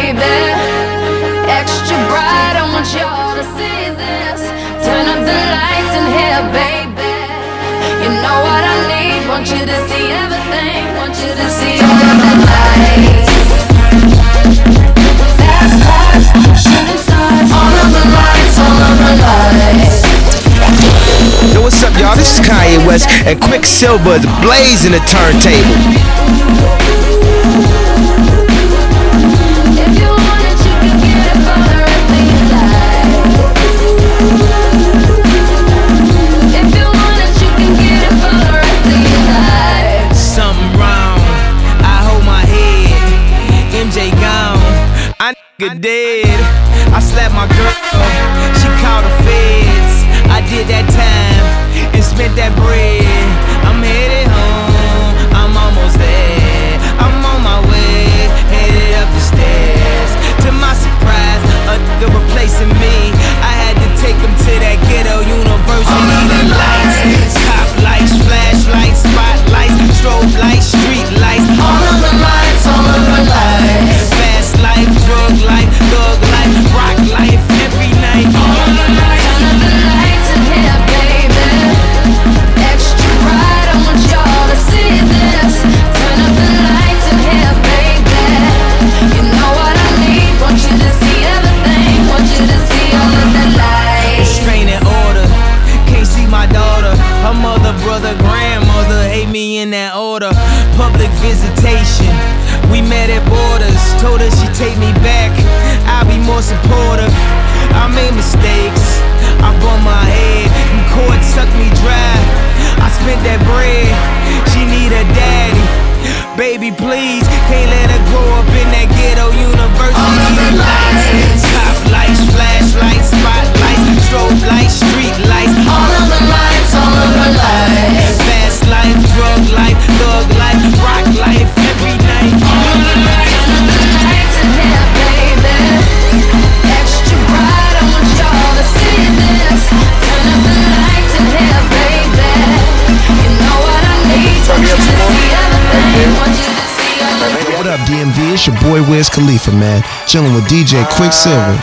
baby. Extra bright, I want y'all to see this. Turn up the lights in here, baby. You know what I need, want you to see everything. Want you to see all of the lights. Fast cars, shooting stars. All of the lights, all of the lights. Yo, what's up, y'all? This is Kanye West, and Quicksilver is blazing the turntable. If you want it, you can get it for the rest of your life. If you want it, you can get it for the rest of your life. Something wrong, I hold my head. MJ gone, I nigga dead. I slapped my girl, she called the feds. I did that time and spent that bread. I'm headed home, I'm almost there. I'm on my way, headed up the stairs. To my surprise, a nigga replacing me. I had to take him to that ghetto university. The lights, top lights, flashlights, spotlights, strobe lights, street lights. All of the lights, all of the lights. Fast life, drug life, thug life, rock life, every night. All of the lights. Turn up the lights in here, baby. Extra bright, I want y'all to see this. Turn up the lights in here, baby. You know what I need, want you to see everything. Want you to see all of the lights. Restraining order, can't see my daughter. Her mother, brother, grandmother hate me in that order. Public visitation, we met at borders. Told her she'd take me back, I'll be more supportive. I made mistakes, I bumped my head, and court sucked me dry. I spent that bread, she need a daddy. Baby, please, can't let her grow up in that ghetto university. All of the lights. Top lights, flashlights, spotlights, strobe lights, street lights. All of the lights, all of the lights. Fast life, drug life, thug life, rock life, every night. All of the lights. Turn up the lights in here, baby. Extra bright, I want y'all to see this. Turn up the lights in here, baby. You know what I need, want you to see everything. Want you to see all of the What up, DMV? It's your boy Wiz Khalifa, man. Chilling with DJ Quicksilver.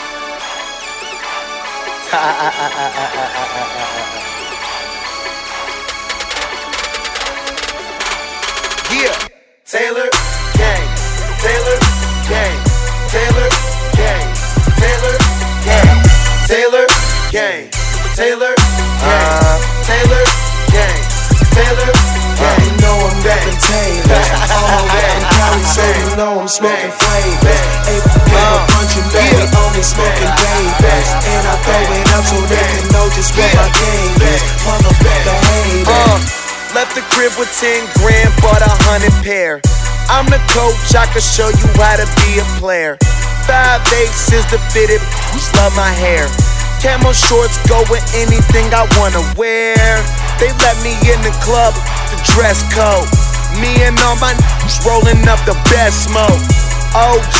Yeah, Taylor Gang, Taylor Gang, Taylor Gang, Taylor Gang, Taylor Gang, Taylor Gang, Taylor Gang, Taylor Gang. You know I'm rapping Taylor. All the way from Cali, so you know I'm smoking flavors. Ain't a bunch of baby, only smoking babies. And I throw it up so they can know just what my game is. Motherfucker haters. Left the crib with 10 grand, bought 100 pair. I'm the coach, I can show you how to be a player. 5'8" is the fitted, love my hair. Camo shorts go with anything I wanna wear. They let me in the club, the dress code. Me and all my rolling up the best smoke. OG,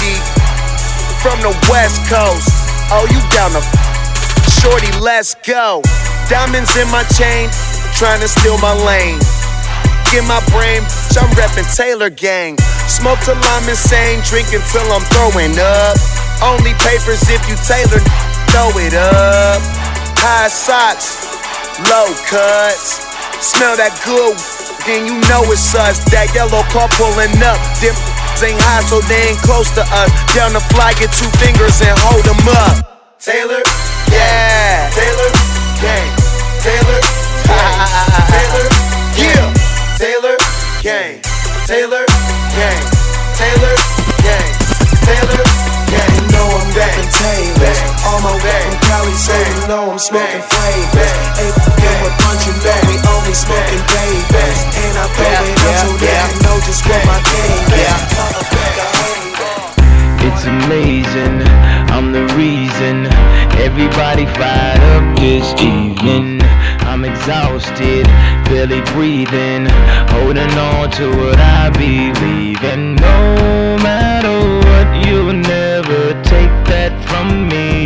from the West Coast. Oh, you down the shorty, let's go. Diamonds in my chain, tryna steal my lane. In my brain, I'm reppin' Taylor Gang. Smoke till I'm insane, drinking till I'm throwing up. Only papers if you Taylor, throw it up. High socks, low cuts. Smell that good, then you know it's us. That yellow car pulling up. Them ain't high, so they ain't close to us. Down the fly, get 2 fingers and hold them up. Taylor, yeah. Taylor Gang, Taylor Gang, Taylor, yeah. Taylor Gang, Taylor Gang, Taylor Gang, Taylor Gang. You know I'm rapping Taylor. All my way from Cali, so you know I'm smoking flavors. Ain't a bunch of baby, only smoking babies. And I throw it up so they can know just what my game is. Motherfucker haters. It's amazing, I'm the reason everybody fired up this evening. I'm exhausted, barely breathing, holding on to what I believe in. No matter what, you'll never take that from me.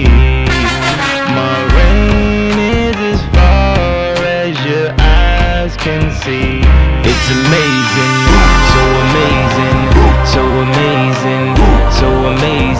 My reign is as far as your eyes can see. It's amazing, so amazing, so amazing, so amazing.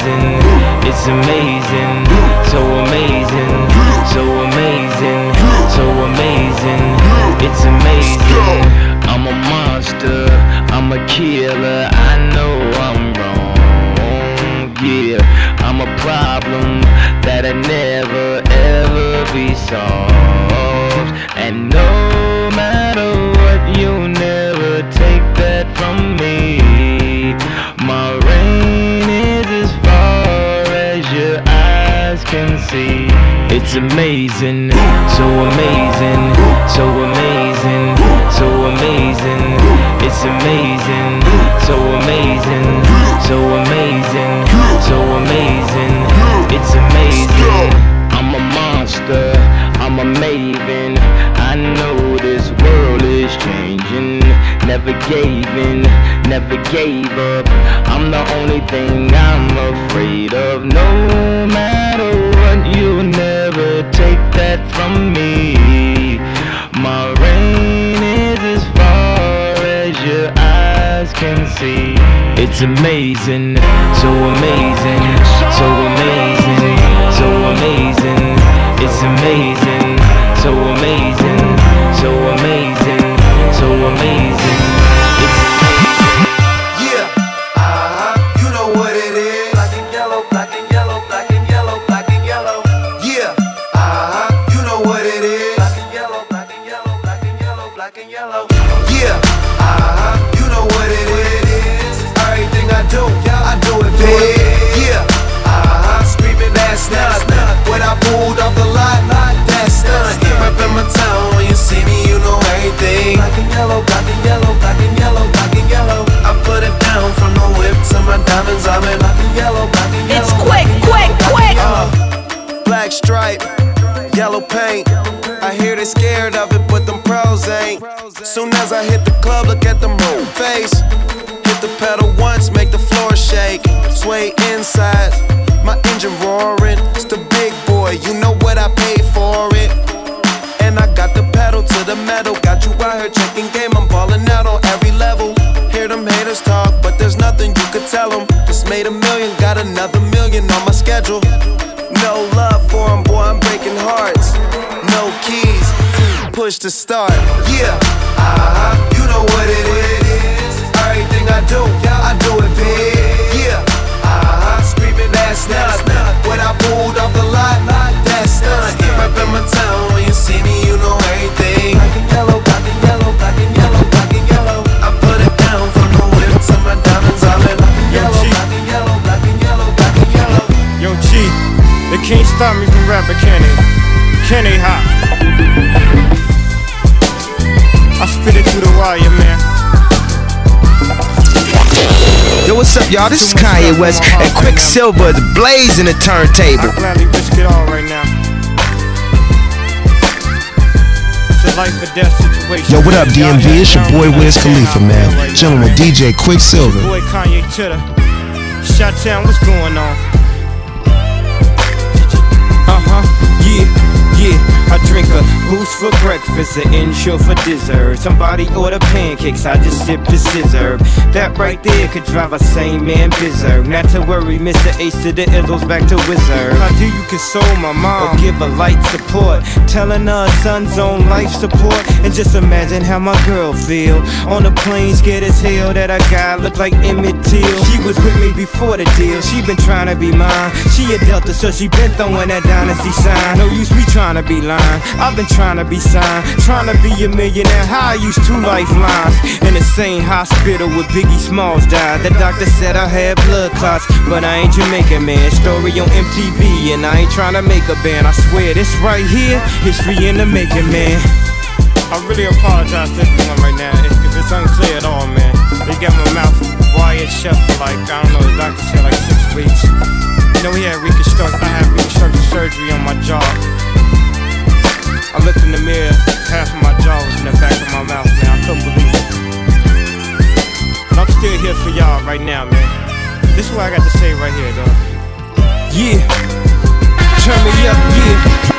It's amazing, so amazing, so amazing, so amazing. It's amazing. I'm a monster, I'm a killer. I know I'm wrong, yeah. I'm a problem that'll never ever be solved. And no matter what, you'll never take that from me. My reign is as far as your eyes can see. It's amazing, so amazing, so amazing, so amazing. It's amazing, so amazing, so amazing, so amazing. It's amazing. I'm a monster, I'm a maven. I know this world is changing. Never gave in, never gave up. I'm the only thing I'm afraid of. No matter what, you'll never take that from me. My reign is as far as your eyes can see. It's amazing, so amazing, so amazing, so amazing. It's amazing, so amazing, so amazing, so amazing. It's amazing. Yeah, you know what it is. Black and yellow, black and yellow, black and yellow, black and yellow. Yeah, you know what it is. Black and yellow, black and yellow, black and yellow, black and yellow. Yeah, you know what it is. Everything I do it big. Yeah, screaming that's not when I pulled off the lot. That's done. Reppin' my town when you see me, you know everything. Black and yellow, black and yellow, black and yellow, black and yellow. I put it down from the whip to my diamonds. I'm in black and yellow, black and yellow. It's quick, quick, quick. Black stripe, yellow paint. I hear they scared of it, but them pros ain't. Soon as I hit the club, look at them whole face. Hit the pedal once, make the floor shake. Sway inside, my engine roaring. It's the big boy, you know what I paid for it. And I got the pedal to the metal. Got you out here checking game, I'm ballin' out on every level. Hear them haters talk, but there's nothing you could tell them. Just made $1 million, got another $1 million on my schedule. No love for them, boy, I'm breaking hearts. No keys, push to start. Yeah, you know what it is. Everything I do it big. Yeah, screaming that's not when I pulled off the lot. That's done. Reppin' my town when you see me, you know everything. Black and yellow, black and yellow, black and yellow, black and yellow. I put it down from the whip to my diamonds. I'm in black and yellow, black and yellow, black and yellow, black and yellow. Yo, G, they can't stop me from rapping, can they? Can they hot? I spit it through the wire, man. Yo, what's up, y'all? This is Kanye West and Quicksilver is blazing the turntable. I gladly risk it all right now. It's a life or death situation. Yo, what up, DMV? It's your boy Wiz Khalifa, man. Chillin' with DJ Quicksilver. Boy Kanye Chitter. Shot-town, what's going on? Yeah, I drink a boost for breakfast, an insure for dessert. Somebody order pancakes, I just sip the scissor. That right there could drive a sane man berserk. Not to worry, Mr. Ace to the Izzles, back to Wizard. How do you console my mom or give her light support? Telling her son's on life support. And just imagine how my girl feel on the plane, scared as hell that a guy looked like Emmett Till. She was with me before the deal, she been trying to be mine. She a Delta, so she been throwing that dynasty sign. No use me trying to be lying, I've been trying to be signed, trying to be a millionaire. How I used 2 lifelines in the same hospital where Biggie Smalls died. The doctor said I had blood clots, but I ain't Jamaican, man. Story on MTV, and I ain't trying to make a band. I swear this right here, history in the making, man. I really apologize to everyone right now if it's unclear at all, man. They got my mouth wired shut for like, I don't know, the doctor said like 6 weeks. You know, I had reconstructive surgery on my jaw. I looked in the mirror, half of my jaw was in the back of my mouth, man. I couldn't believe it. But I'm still here for y'all right now, man. This is what I got to say right here, dog. Yeah, turn me up, yeah.